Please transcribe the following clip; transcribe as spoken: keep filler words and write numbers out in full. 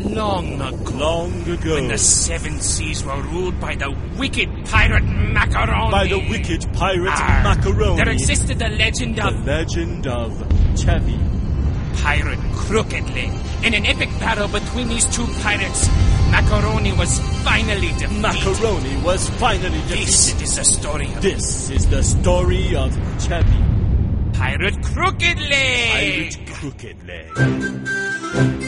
long ago. Long ago. When the seven seas were ruled by the wicked pirate Macaroni. By the wicked pirate Arr, Macaroni. There existed the legend The of... legend of Chevy. Pirate Crooked Leg. In an epic battle between these two pirates, Macaroni was finally defeated. Macaroni was finally defeated. This is the story of... This is the story of Chevy. Pirate Crooked Leg. Pirate Crooked Leg.